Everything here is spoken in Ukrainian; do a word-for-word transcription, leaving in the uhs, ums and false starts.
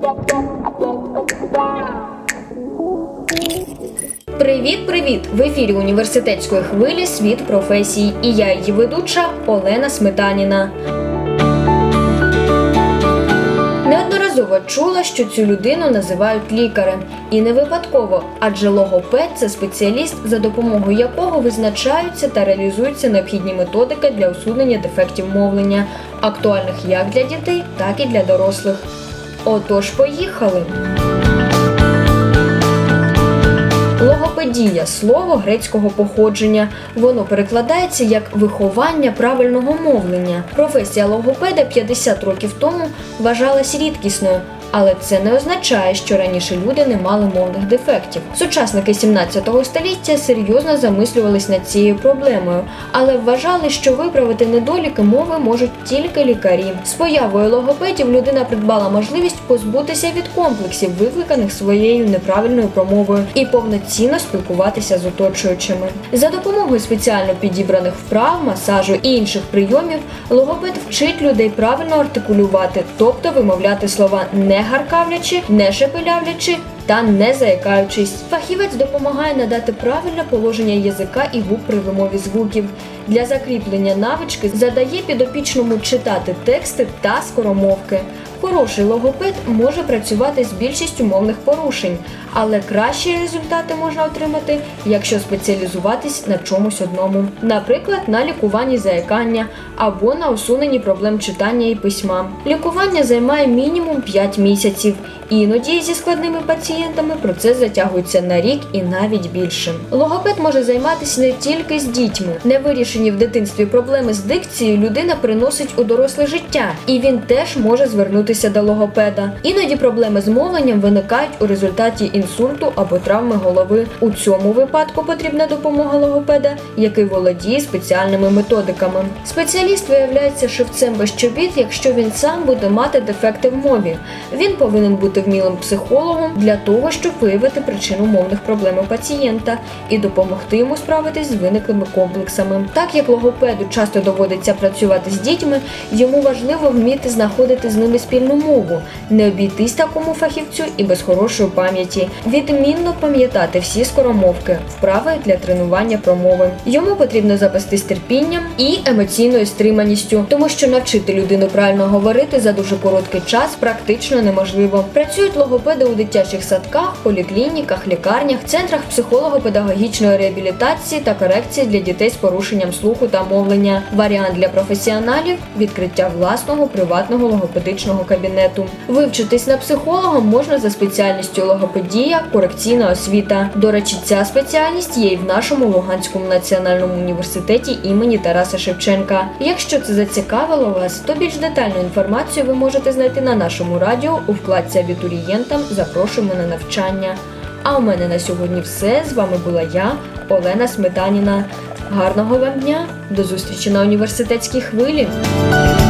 Привіт-привіт! В ефірі університетської хвилі «Світ професій» і я, її ведуча Олена Сметаніна. Неодноразово чула, що цю людину називають лікарем. І не випадково, адже логопед – це спеціаліст, за допомогою якого визначаються та реалізуються необхідні методики для усунення дефектів мовлення, актуальних як для дітей, так і для дорослих. Отож, поїхали! Логопедія – слово грецького походження. Воно перекладається як «виховання правильного мовлення». Професія логопеда п'ятдесят років тому вважалась рідкісною, але це не означає, що раніше люди не мали мовних дефектів. Сучасники сімнадцятого століття серйозно замислювались над цією проблемою, але вважали, що виправити недоліки мови можуть тільки лікарі. З появою логопедів людина придбала можливість позбутися від комплексів, викликаних своєю неправильною промовою, і повноцінно спілкуватися з оточуючими. За допомогою спеціально підібраних вправ, масажу і інших прийомів логопед вчить людей правильно артикулювати, тобто вимовляти слова не гаркавлячи, не шепелявлячи та не заякаючись. Фахівець допомагає надати правильне положення язика і губ при вимові звуків. Для закріплення навички задає підопічному читати тексти та скоромовки. Хороший логопед може працювати з більшістю мовних порушень, але кращі результати можна отримати, якщо спеціалізуватись на чомусь одному. Наприклад, на лікуванні заякання або на усуненні проблем читання і письма. Лікування займає мінімум п'ять місяців. Іноді зі складними пацієнтами процес затягується на рік і навіть більше. Логопед може займатися не тільки з дітьми. Невирішені в дитинстві проблеми з дикцією людина приносить у доросле життя, і він теж може звернутися до логопеда. Іноді проблеми з мовленням виникають у результаті інсульту або травми голови. У цьому випадку потрібна допомога логопеда, який володіє спеціальними методиками. Спеціаліст виявляється шевцем без чобіт, якщо він сам буде мати дефекти в мові. Він повинен бути вмілим психологом для того, щоб виявити причину мовних проблем у пацієнта і допомогти йому справитись з виниклими комплексами. Так як логопеду часто доводиться працювати з дітьми, йому важливо вміти знаходити з ними спільну мову, не обійтись такому фахівцю і без хорошої пам'яті, відмінно пам'ятати всі скоромовки, вправи для тренування промови. Йому потрібно запастись терпінням і емоційною стриманістю, тому що навчити людину правильно говорити за дуже короткий час практично неможливо. Працюють логопеди у дитячих садках, поліклініках, лікарнях, центрах психолого-педагогічної реабілітації та корекції для дітей з порушенням слуху та мовлення. Варіант для професіоналів – відкриття власного приватного логопедичного кабінету. Вивчитись на психолога можна за спеціальністю логопедія, корекційна освіта. До речі, ця спеціальність є і в нашому Луганському національному університеті імені Тараса Шевченка. Якщо це зацікавило вас, то більш детальну інформацію ви можете знайти на нашому радіо у вкладці «Абітурієнтам запрошуємо на навчання». А у мене на сьогодні все. З вами була я, Олена Сметаніна. Гарного вам дня! До зустрічі на університетській хвилі!